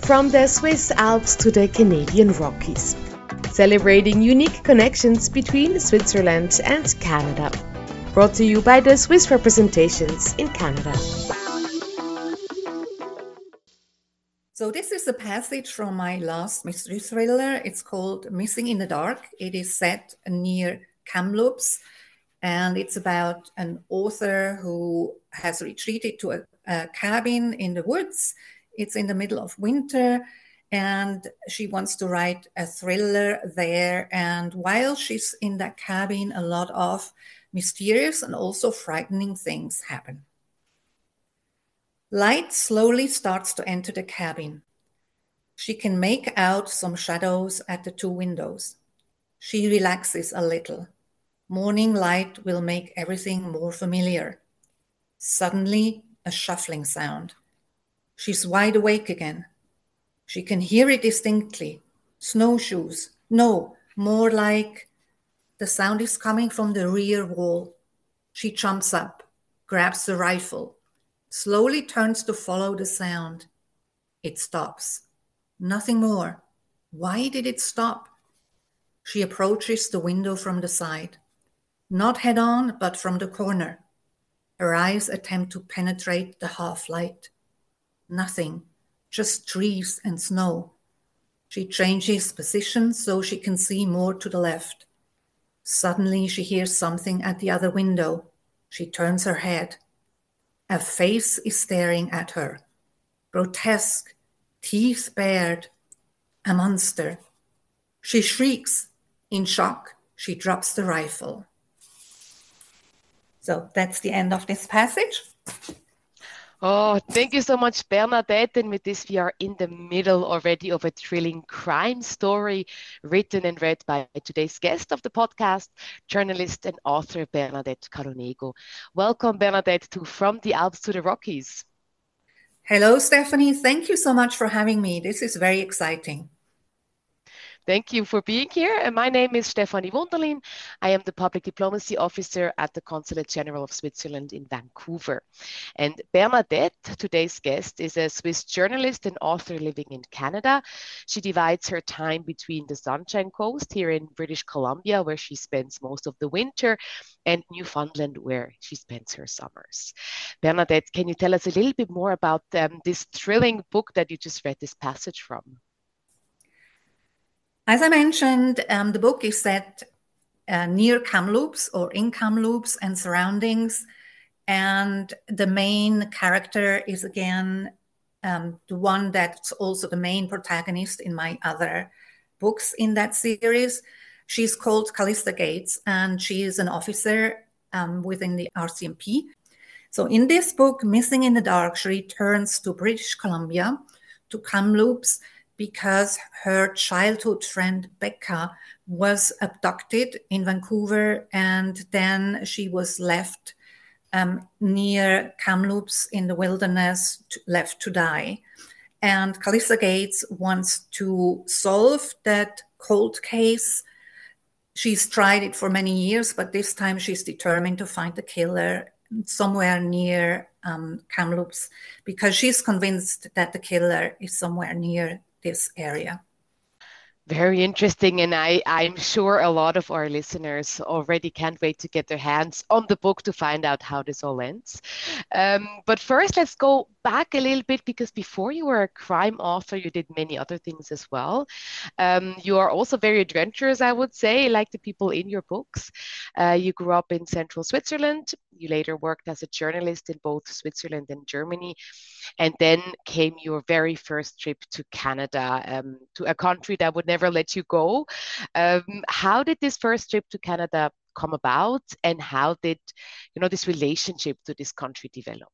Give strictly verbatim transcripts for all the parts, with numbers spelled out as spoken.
From the Swiss Alps to the Canadian Rockies, celebrating unique connections between Switzerland and Canada. Brought to you by the Swiss representations in Canada. So this is a passage from my last mystery thriller. It's called Missing in the Dark. It is set near Kamloops, and it's about an author who has retreated to a, a cabin in the woods. It's in the middle of winter, and she wants to write a thriller there. And while she's in that cabin, a lot of mysterious and also frightening things happen. Light slowly starts to enter the cabin. She can make out some shadows at the two windows. She relaxes a little. Morning light will make everything more familiar. Suddenly, a shuffling sound. She's wide awake again. She can hear it distinctly. Snowshoes. No, more like the sound is coming from the rear wall. She jumps up, grabs the rifle, slowly turns to follow the sound. It stops. Nothing more. Why did it stop? She approaches the window from the side. Not head on, but from the corner. Her eyes attempt to penetrate the half-light. Nothing, just trees and snow. She changes position so she can see more to the left. Suddenly she hears something at the other window. She turns her head. A face is staring at her. Grotesque, teeth bared, a monster. She shrieks. In shock, she drops the rifle. So that's the end of this passage. Oh, thank you so much, Bernadette. And with this, we are in the middle already of a thrilling crime story written and read by today's guest of the podcast, journalist and author Bernadette Caronego. Welcome, Bernadette, to From the Alps to the Rockies. Hello, Stephanie. Thank you so much for having me. This is very exciting. Thank you for being here. And my name is Stefanie Wunderlin. I am the Public Diplomacy Officer at the Consulate General of Switzerland in Vancouver. And Bernadette, today's guest, is a Swiss journalist and author living in Canada. She divides her time between the Sunshine Coast here in British Columbia, where she spends most of the winter, and Newfoundland, where she spends her summers. Bernadette, can you tell us a little bit more about um, this thrilling book that you just read this passage from? As I mentioned, um, the book is set uh, near Kamloops or in Kamloops and surroundings. And the main character is, again, um, the one that's also the main protagonist in my other books in that series. She's called Callista Gates, and she is an officer um, within the R C M P. So in this book, Missing in the Dark, she returns to British Columbia, to Kamloops, because her childhood friend Becca was abducted in Vancouver, and then she was left um, near Kamloops in the wilderness, to, left to die. And Callista Gates wants to solve that cold case. She's tried it for many years, but this time she's determined to find the killer somewhere near um, Kamloops, because she's convinced that the killer is somewhere near this area. Very interesting. And I, I'm sure a lot of our listeners already can't wait to get their hands on the book to find out how this all ends. Um, but first, let's go back a little bit, because before you were a crime author, you did many other things as well. Um, you are also very adventurous, I would say, like the people in your books. Uh, you grew up in central Switzerland. You later worked as a journalist in both Switzerland and Germany. And then came your very first trip to Canada, um, to a country that would never let you go. Um, how did this first trip to Canada come about, and how did, you know, this relationship to this country develop?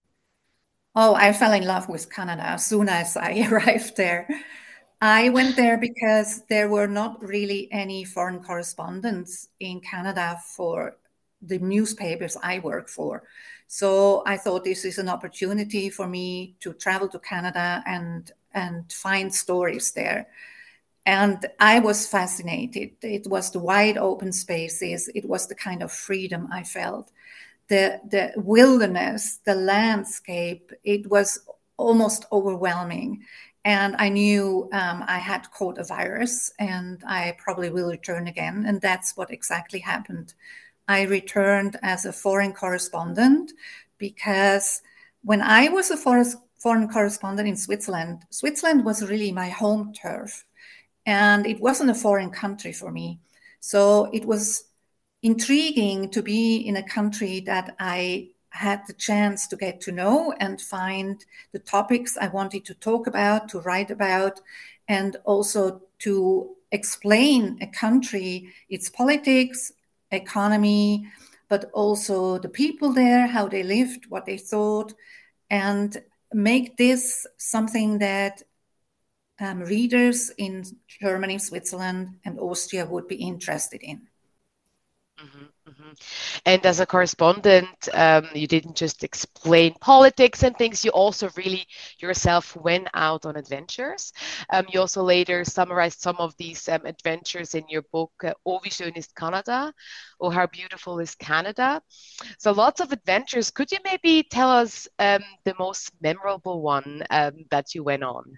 Oh, I fell in love with Canada as soon as I arrived there. I went there because there were not really any foreign correspondents in Canada for the newspapers I work for. So I thought this is an opportunity for me to travel to Canada and, and find stories there. And I was fascinated. It was the wide open spaces. It was the kind of freedom I felt. The, the wilderness, the landscape, it was almost overwhelming. And I knew um, I had caught a virus and I probably will return again. And that's what exactly happened. I returned as a foreign correspondent because when I was a foreign correspondent in Switzerland, Switzerland was really my home turf. And it wasn't a foreign country for me. So it was intriguing to be in a country that I had the chance to get to know and find the topics I wanted to talk about, to write about, and also to explain a country, its politics, economy, but also the people there, how they lived, what they thought, and make this something that um, readers in Germany, Switzerland, and Austria would be interested in. Mm-hmm, mm-hmm. And as a correspondent, um, you didn't just explain politics and things, you also really yourself went out on adventures. Um, you also later summarized some of these um, adventures in your book, uh, Oh, wie schön ist Kanada, or How Beautiful is Canada. So lots of adventures. Could you maybe tell us um, the most memorable one um, that you went on?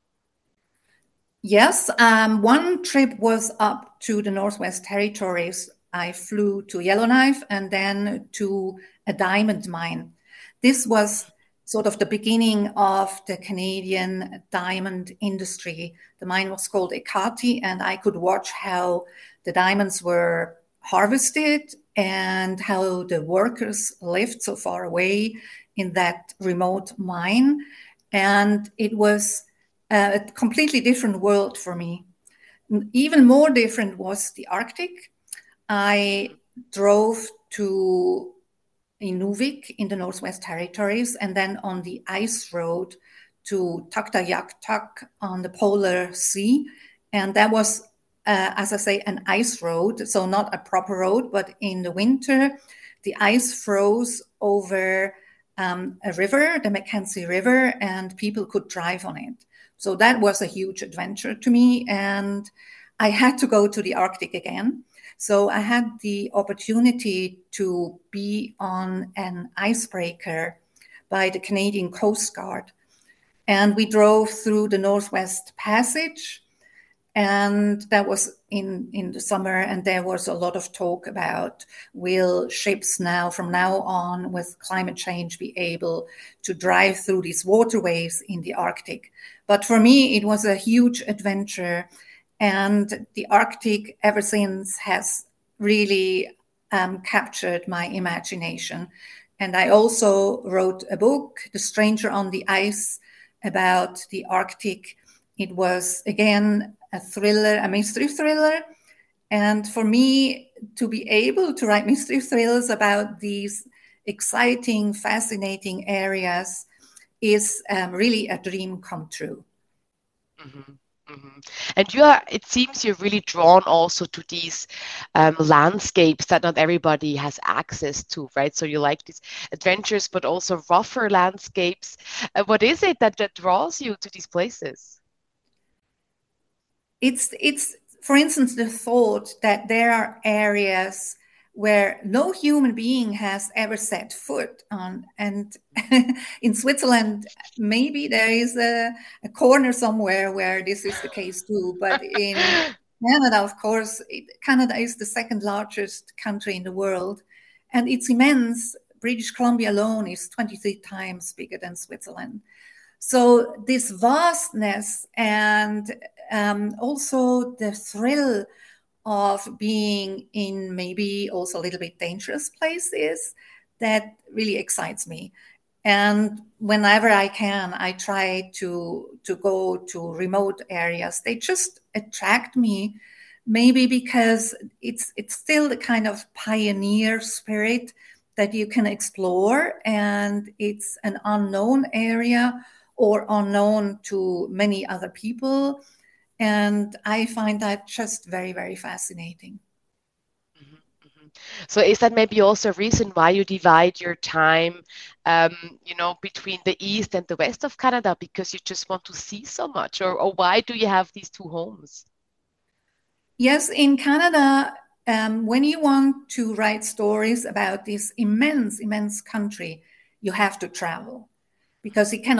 Yes, um, one trip was up to the Northwest Territories. I flew to Yellowknife and then to a diamond mine. This was sort of the beginning of the Canadian diamond industry. The mine was called Ekati, and I could watch how the diamonds were harvested and how the workers lived so far away in that remote mine. And it was a completely different world for me. Even more different was the Arctic. I drove to Inuvik in the Northwest Territories and then on the ice road to Tuktoyaktuk on the Polar Sea. And that was, uh, as I say, an ice road. So not a proper road, but in the winter, the ice froze over um, a river, the Mackenzie River, and people could drive on it. So that was a huge adventure to me. And I had to go to the Arctic again. So I had the opportunity to be on an icebreaker by the Canadian Coast Guard. And we drove through the Northwest Passage. And that was in, in the summer. And there was a lot of talk about, will ships now, from now on, with climate change, be able to drive through these waterways in the Arctic? But for me, it was a huge adventure. And the Arctic, ever since, has really um, captured my imagination. And I also wrote a book, The Stranger on the Ice, about the Arctic. It was, again, a thriller, a mystery thriller. And for me, to be able to write mystery thrillers about these exciting, fascinating areas is um, really a dream come true. Mm-hmm. Mm-hmm. And you are, it seems you're really drawn also to these um, landscapes that not everybody has access to, right? So you like these adventures, but also rougher landscapes. Uh, what is it that, that draws you to these places? It's, it's, for instance, the thought that there are areas where no human being has ever set foot on. And in Switzerland, maybe there is a, a corner somewhere where this is the case too. But in Canada, of course, it, Canada is the second largest country in the world. And it's immense. British Columbia alone is twenty-three times bigger than Switzerland. So this vastness and um, also the thrill of being in maybe also a little bit dangerous places, that really excites me. And whenever I can, I try to, to go to remote areas. They just attract me, maybe because it's, it's still the kind of pioneer spirit that you can explore, and it's an unknown area or unknown to many other people. And I find that just very, very fascinating. Mm-hmm, mm-hmm. So is that maybe also a reason why you divide your time, um, you know, between the east and the west of Canada, because you just want to see so much, or, or why do you have these two homes? Yes, in Canada, um, when you want to write stories about this immense, immense country, you have to travel, because you cannot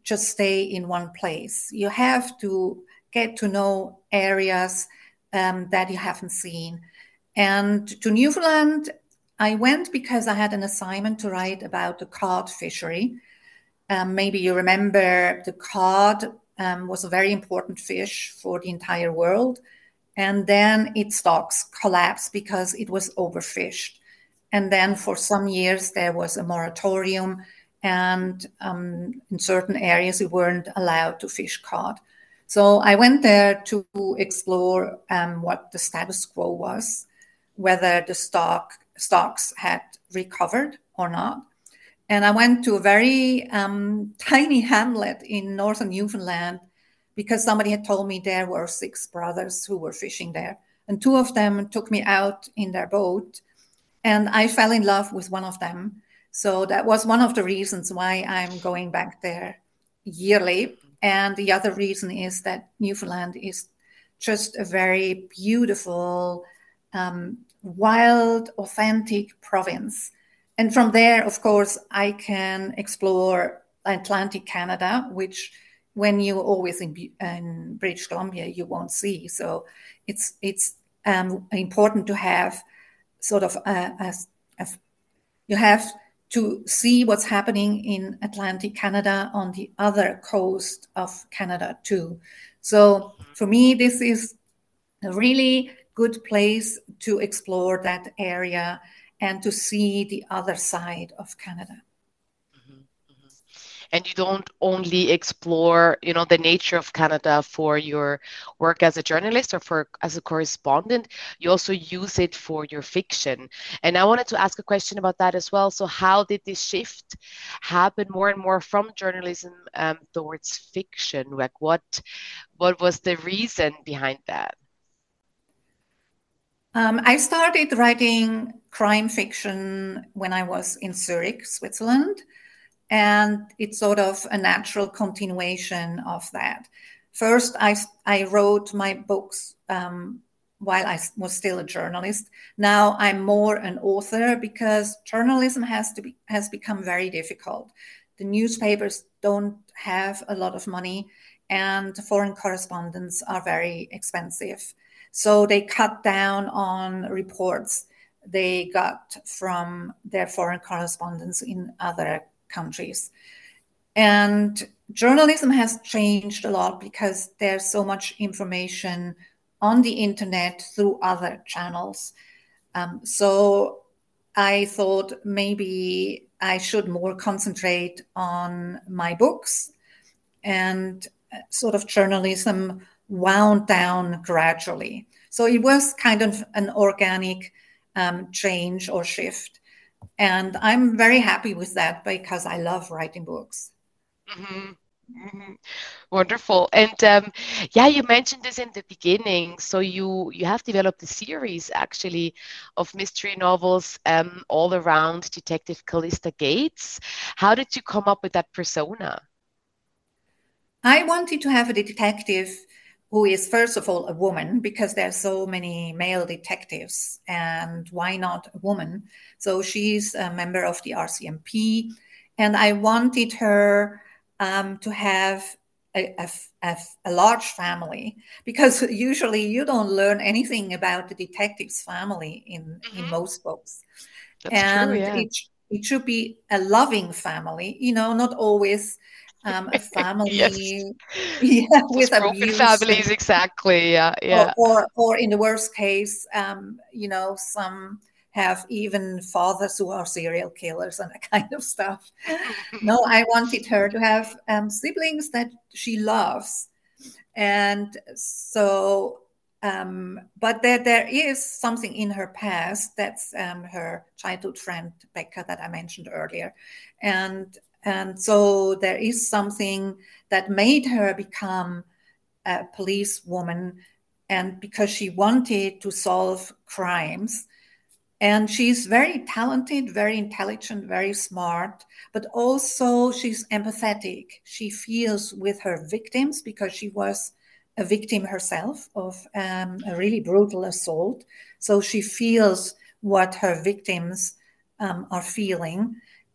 just stay in one place. You have to get to know areas um, that you haven't seen. And to Newfoundland, I went because I had an assignment to write about the cod fishery. Um, maybe you remember the cod um, was a very important fish for the entire world. And then its stocks collapsed because it was overfished. And then for some years, there was a moratorium, and um, in certain areas, we weren't allowed to fish cod. So I went there to explore um, what the status quo was, whether the stock stocks had recovered or not. And I went to a very um, tiny hamlet in northern Newfoundland because somebody had told me there were six brothers who were fishing there. And two of them took me out in their boat, and I fell in love with one of them. So that was one of the reasons why I'm going back there yearly. And the other reason is that Newfoundland is just a very beautiful, um, wild, authentic province. And from there, of course, I can explore Atlantic Canada, which when you're always in, in British Columbia, you won't see. So it's it's um, important to have sort of a, a, a, you have to see what's happening in Atlantic Canada on the other coast of Canada too. So for me, this is a really good place to explore that area and to see the other side of Canada. And you don't only explore, you know, the nature of Canada for your work as a journalist or for as a correspondent, you also use it for your fiction. And I wanted to ask a question about that as well. So how did this shift happen more and more from journalism um, towards fiction? Like what, what was the reason behind that? Um, I started writing crime fiction when I was in Zurich, Switzerland. And it's sort of a natural continuation of that. First, I, I wrote my books um, while I was still a journalist. Now I'm more an author because journalism has to be, has become very difficult. The newspapers don't have a lot of money, and foreign correspondents are very expensive. So they cut down on reports they got from their foreign correspondents in other countries. And journalism has changed a lot because there's so much information on the internet through other channels. Um, so I thought maybe I should more concentrate on my books, and sort of journalism wound down gradually. So it was kind of an organic um, change or shift. And I'm very happy with that because I love writing books. Mm-hmm. Mm-hmm. Wonderful. And um, yeah, you mentioned this in the beginning. So you you have developed a series actually of mystery novels um, all around Detective Callista Gates. How did you come up with that persona? I wanted to have a detective who is, first of all, a woman, because there's so many male detectives, and why not a woman? So she's a member of the R C M P, and I wanted her um, to have a, a, a, a large family, because usually you don't learn anything about the detective's family in, mm-hmm. in most books. That's and true, yeah. it, it should be a loving family, you know, not always Um, a family yes. yeah, with broken abuse families, and, exactly. Yeah, yeah. Or, or, or in the worst case, um, you know, some have even fathers who are serial killers and that kind of stuff. No, I wanted her to have um, siblings that she loves, and so. Um, but there, there is something in her past. That's um, her childhood friend Becca that I mentioned earlier, and. And so there is something that made her become a police woman, and because she wanted to solve crimes. And she's very talented, very intelligent, very smart, but also she's empathetic. She feels with her victims because she was a victim herself of um, a really brutal assault. So she feels what her victims um, are feeling.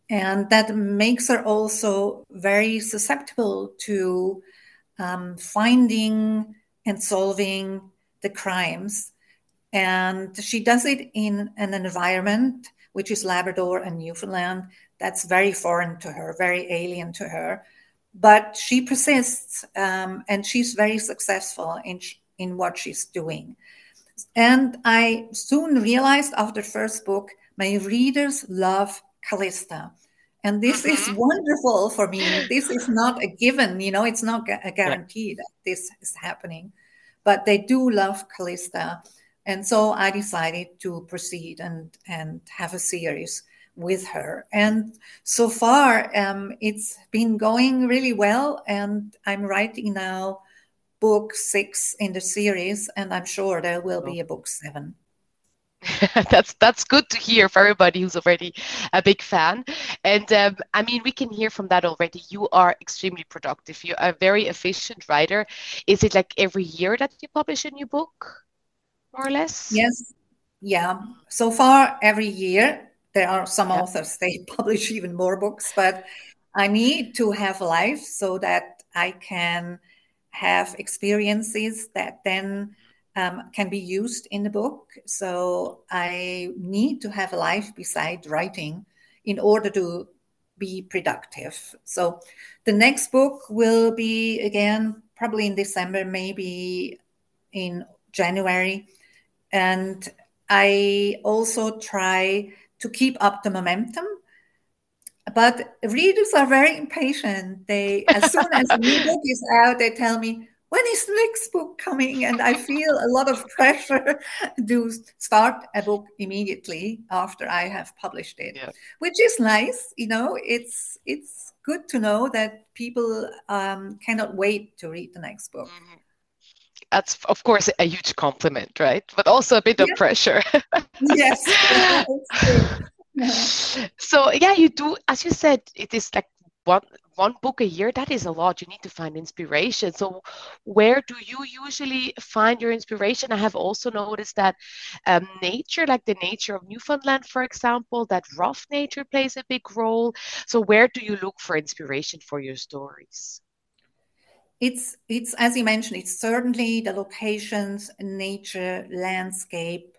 And that makes her also very susceptible to um, finding and solving the crimes. And she does it in an environment which is Labrador and Newfoundland. That's very foreign to her, very alien to her. But she persists, um, and she's very successful in, in what she's doing. And I soon realized after the first book, my readers love Callista. And this is Mm-hmm. wonderful for me. This is not a given, you know, it's not a guarantee that this is happening, but they do love Callista. And so I decided to proceed and, and have a series with her. And so far, um, it's been going really well. And I'm writing now book six in the series, and I'm sure there will be a book seven. that's that's good to hear for everybody who's already a big fan. And um, I mean, we can hear from that already. You are extremely productive. You're a very efficient writer. Is it like every year that you publish a new book, more or less? Yes. Yeah. So far, every year, there are some Yeah. authors, they publish even more books, but I need to have life so that I can have experiences that then um, can be used in the book. So I need to have a life beside writing in order to be productive. So the next book will be again probably in December, maybe in January. And I also try to keep up the momentum. But readers are very impatient. They, as soon as a new book is out, they tell me, when is the next book coming? And I feel a lot of pressure to start a book immediately after I have published it, Yeah. which is nice. You know, it's it's good to know that people um, cannot wait to read the next book. Mhm. That's, of course, a huge compliment, right? But also a bit of Yeah. pressure. Yes, it's true. Yeah. So yeah, you do, as you said, it is like one one book a year. That is a lot. You need to find inspiration. So where do you usually find your inspiration? I have also noticed that um, nature, like the nature of Newfoundland, for example, that rough nature plays a big role. So where do you look for inspiration for your stories? It's, it's as you mentioned, it's certainly the locations, nature, landscape,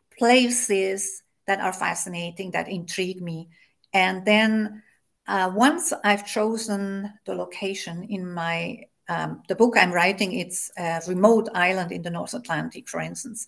places that are fascinating, that intrigue me. And then uh, once I've chosen the location in my um, the book I'm writing, it's a remote island in the North Atlantic, for instance.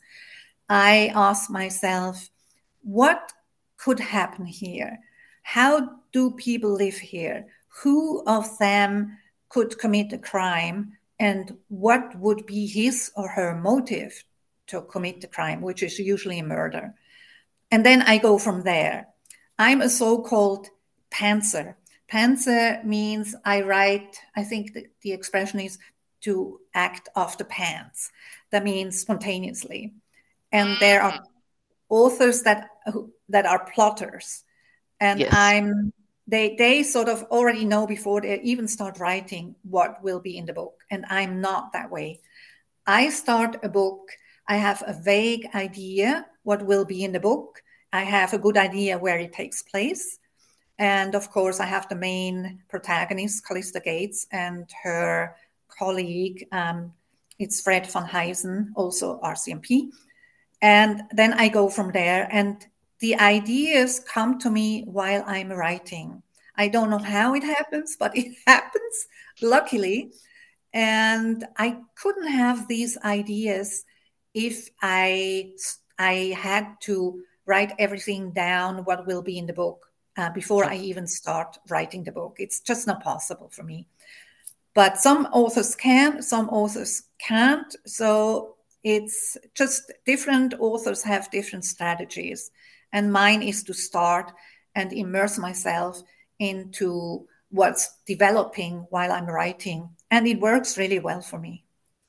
I ask myself, what could happen here? How do people live here? Who of them could commit a crime? And what would be his or her motive to commit the crime, which is usually a murder? And then I go from there. I'm a so-called pantser. Pantser means I write, I think the, the expression is to act off the pants. That means spontaneously. And there are authors that that are plotters, and Yes. I'm they they sort of already know before they even start writing what will be in the book, and I'm not that way. I start a book, I have a vague idea what will be in the book, I have a good idea where it takes place, and of course I have the main protagonist, Callista Gates, and her colleague, um, it's Fred van Huysen, also R C M P. And then I go from there, and the ideas come to me while I'm writing. I don't know how it happens, but it happens, luckily. And I couldn't have these ideas if I I had to write everything down, what will be in the book, uh, before I even start writing the book. It's just not possible for me. But some authors can, some authors can't. So it's just different authors have different strategies. And mine is to start and immerse myself into what's developing while I'm writing. And it works really well for me.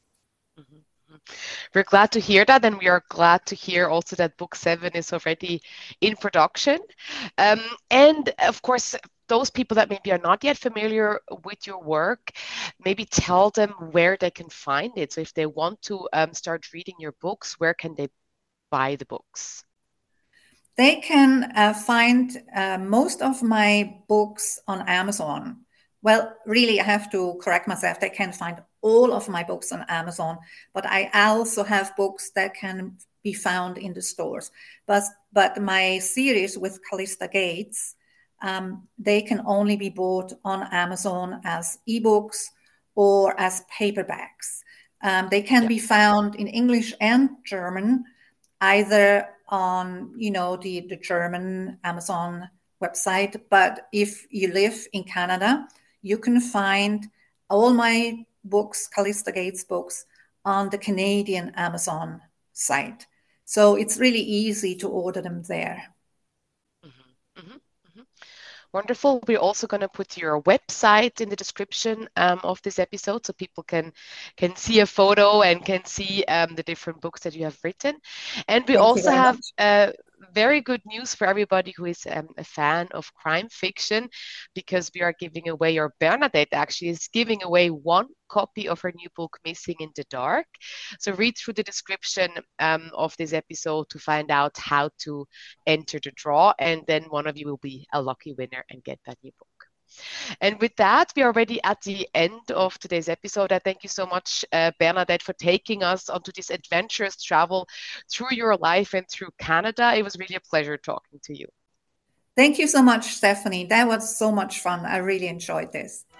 Mm-hmm. We're glad to hear that, and we are glad to hear also that book seven is already in production. Um, and of course, those people that maybe are not yet familiar with your work, maybe tell them where they can find it. So if they want to um, start reading your books, where can they buy the books? They can uh, find uh, most of my books on Amazon. Well, really, I have to correct myself. They can find all of my books on Amazon, but I also have books that can be found in the stores. But but my series with Callista Gates, um, they can only be bought on Amazon as ebooks or as paperbacks. Um, they can Yeah. be found in English and German, either on, you know, the, the German Amazon website. But if you live in Canada, you can find all my books, Callista Gates books, on the Canadian Amazon site. So it's really easy to order them there. Mm-hmm, mm-hmm, mm-hmm. Wonderful. We're also going to put your website in the description um, of this episode so people can can see a photo and can see um, the different books that you have written. And we Thank you also very have much. uh, very good news for everybody who is um, a fan of crime fiction, because we are giving away, or Bernadette actually is giving away one copy of her new book, Missing in the Dark. So read through the description um, of this episode to find out how to enter the draw, and then one of you will be a lucky winner and get that new book. And with that, we are already at the end of today's episode. I thank you so much, uh, Bernadette, for taking us onto this adventurous travel through your life and through Canada. It was really a pleasure talking to you. Thank you so much, Stephanie. That was so much fun. I really enjoyed this.